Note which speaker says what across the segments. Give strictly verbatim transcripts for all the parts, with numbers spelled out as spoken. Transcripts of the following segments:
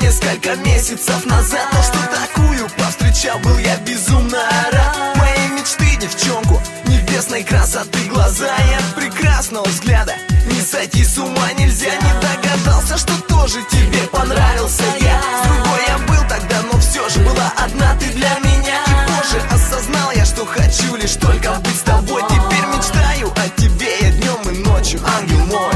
Speaker 1: несколько месяцев назад. То, что такую повстречал, был я безумно рад. Моей мечты девчонку небесной красоты глаза и от прекрасного взгляда не сойти с ума нельзя. Не догадался, что тоже тебе понравился я. С другой я был тогда, но все же была одна ты для меня. И позже осознал я, что хочу лишь только быть с тобой. Теперь мечтаю о тебе я днем и ночью, ангел мой.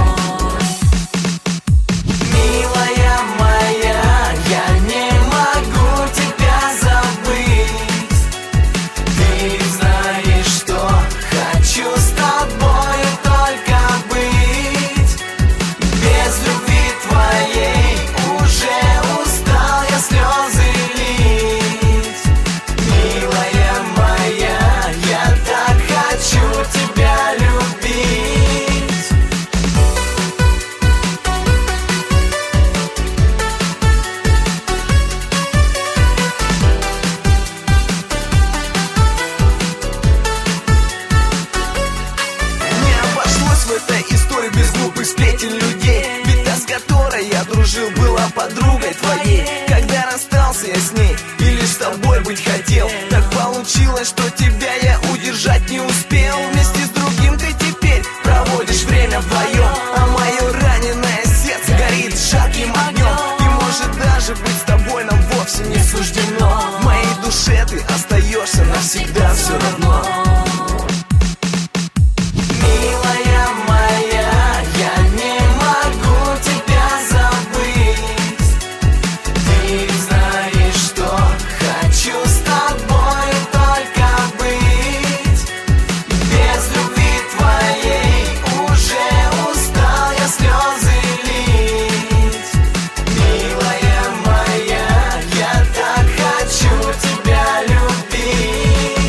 Speaker 1: Милая моя, я не могу тебя забыть. Ты знаешь, что хочу с тобой только быть. Без любви твоей уже устал я слезы лить. Милая моя, я так хочу тебя любить. В этой истории без глупых сплетен людей. Ведь та, с которой я дружил, была подругой твоей. Когда расстался я с ней и лишь с тобой быть хотел, так получилось, что тебя я удержать не успел. Вместе с другим ты теперь проводишь время вдвоем, а мое раненое сердце горит жарким огнем. И может даже быть с тобой нам вовсе не суждено. В моей душе ты остаешься навсегда все равно. Милая моя, я не могу тебя забыть. Ты знаешь, что хочу с тобой только быть. Без любви твоей уже устал я слезы лить. Милая моя, я так хочу тебя любить.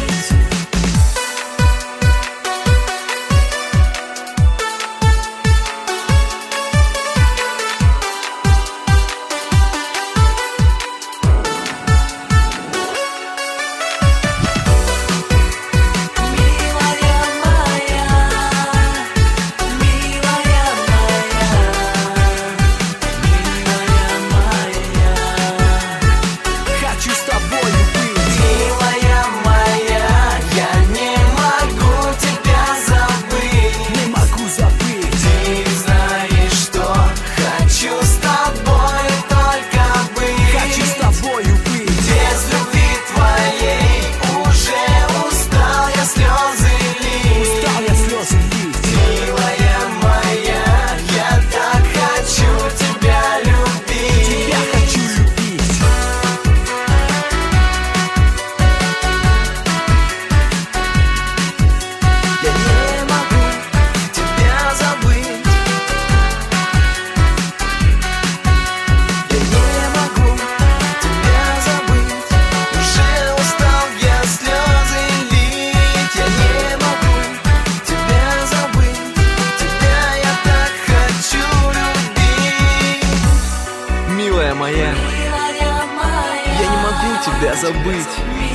Speaker 1: Милая моя, я не могу тебя забыть.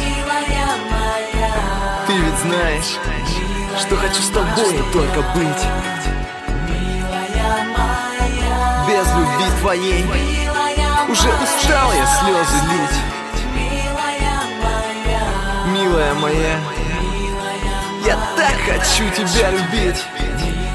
Speaker 1: Ты ведь знаешь, что хочу с тобой только быть. Без любви твоей уже устал я слезы лить. Милая моя, я так хочу тебя любить.